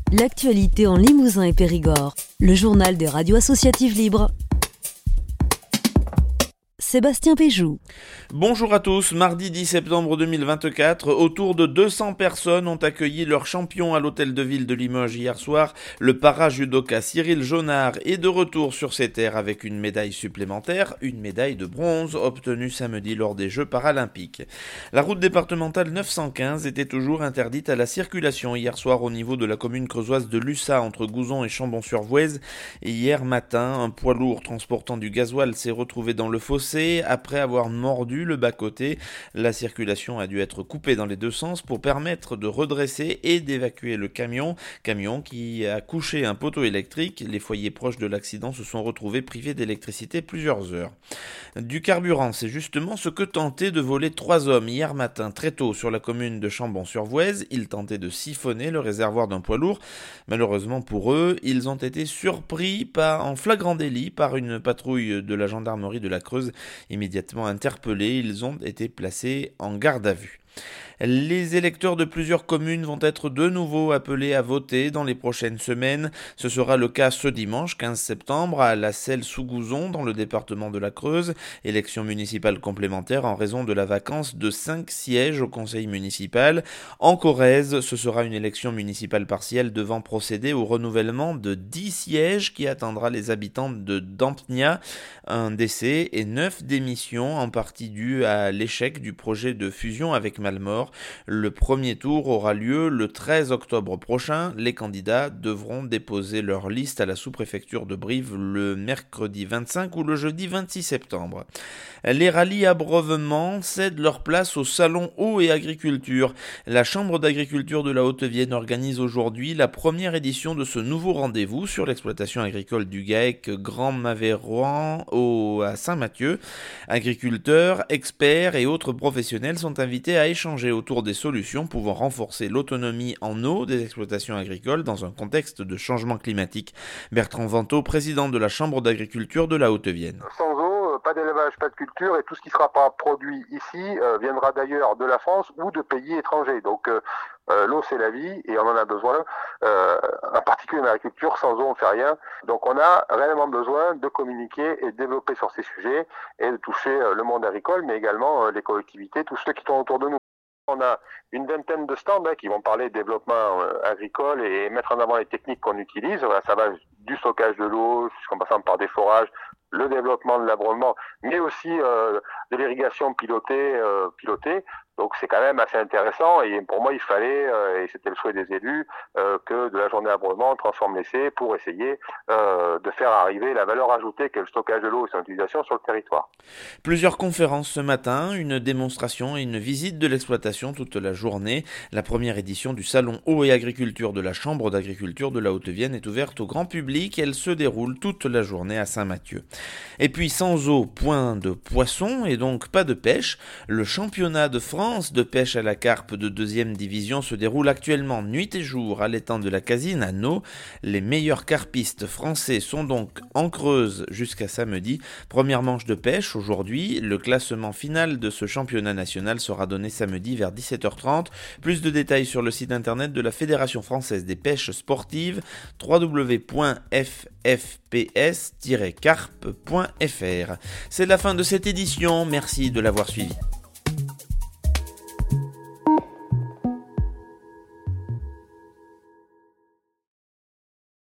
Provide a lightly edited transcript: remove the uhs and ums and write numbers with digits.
L'actualité en Limousin et Périgord. Le journal des radios associatives libres. Sébastien Péjou. Bonjour à tous, mardi 10 septembre 2024, autour de 200 personnes ont accueilli leur champion à l'hôtel de ville de Limoges hier soir. Le para-judoka Cyril Jonard est de retour sur ses terres avec une médaille supplémentaire, une médaille de bronze obtenue samedi lors des Jeux paralympiques. La route départementale 915 était toujours interdite à la circulation hier soir au niveau de la commune creusoise de Lussat entre Gouzon et Chambon-sur-Voueize. Et hier matin, un poids lourd transportant du gasoil s'est retrouvé dans le fossé après avoir mordu le bas-côté. La circulation a dû être coupée dans les deux sens pour permettre de redresser et d'évacuer le camion qui a couché un poteau électrique. Les foyers proches de l'accident se sont retrouvés privés d'électricité plusieurs heures. Du carburant, c'est justement ce que tentaient de voler 3 hommes hier matin très tôt sur la commune de Chambon-sur-Voueize. Ils tentaient de siphonner le réservoir d'un poids lourd. Malheureusement pour eux, ils ont été surpris en flagrant délit par une patrouille de la gendarmerie de la Creuse. Immédiatement interpellés, ils ont été placés en garde à vue. Les électeurs de plusieurs communes vont être de nouveau appelés à voter dans les prochaines semaines. Ce sera le cas ce dimanche 15 septembre à La Selle-sous-Gouzon dans le département de la Creuse. Élection municipale complémentaire en raison de la vacance de 5 sièges au conseil municipal. En Corrèze, ce sera une élection municipale partielle devant procéder au renouvellement de 10 sièges qui attendra les habitants de Dampnia. Un décès et 9 démissions en partie dues à l'échec du projet de fusion avec Malmort. Le premier tour aura lieu le 13 octobre prochain. Les candidats devront déposer leur liste à la sous-préfecture de Brive le mercredi 25 ou le jeudi 26 septembre. Les rallyes abreuvement cèdent leur place au salon eau et agriculture. La Chambre d'agriculture de la Haute-Vienne organise aujourd'hui la première édition de ce nouveau rendez-vous sur l'exploitation agricole du GAEC Grand Maveyran à Saint-Mathieu. Agriculteurs, experts et autres professionnels sont invités à échanger autour des solutions pouvant renforcer l'autonomie en eau des exploitations agricoles dans un contexte de changement climatique. Bertrand Venteau, président de la Chambre d'agriculture de la Haute-Vienne. Sans eau, pas d'élevage, pas de culture, et tout ce qui ne sera pas produit ici viendra d'ailleurs de la France ou de pays étrangers. Donc l'eau c'est la vie et on en a besoin, en particulier dans l'agriculture. Sans eau on ne fait rien. Donc on a réellement besoin de communiquer et de développer sur ces sujets et de toucher le monde agricole, mais également les collectivités, tous ceux qui sont autour de nous. On a une vingtaine de stands qui vont parler de développement agricole et mettre en avant les techniques qu'on utilise. Voilà, ça va du stockage de l'eau, jusqu'en passant par des forages, le développement de l'abreuvement, mais aussi de l'irrigation pilotée. Donc c'est quand même assez intéressant et pour moi il fallait, et c'était le souhait des élus, que de la journée abreuvement on transforme l'essai pour essayer de faire arriver la valeur ajoutée qu'est le stockage de l'eau et son utilisation sur le territoire. Plusieurs conférences ce matin, une démonstration et une visite de l'exploitation toute la journée. La première édition du salon eau et agriculture de la Chambre d'agriculture de la Haute-Vienne est ouverte au grand public. Elle se déroule toute la journée à Saint-Mathieu. Et puis sans eau, point de poisson et donc pas de pêche. Le championnat de France de pêche à la carpe de 2e division se déroule actuellement nuit et jour à l'étang de la Casine à Nau. Les meilleurs carpistes français sont donc en Creuse jusqu'à samedi. Première manche de pêche aujourd'hui. Le classement final de ce championnat national sera donné samedi vers 17h30. Plus de détails sur le site internet de la Fédération française des pêches sportives www.ffps-carpe.fr. C'est la fin de cette édition. Merci de l'avoir suivi.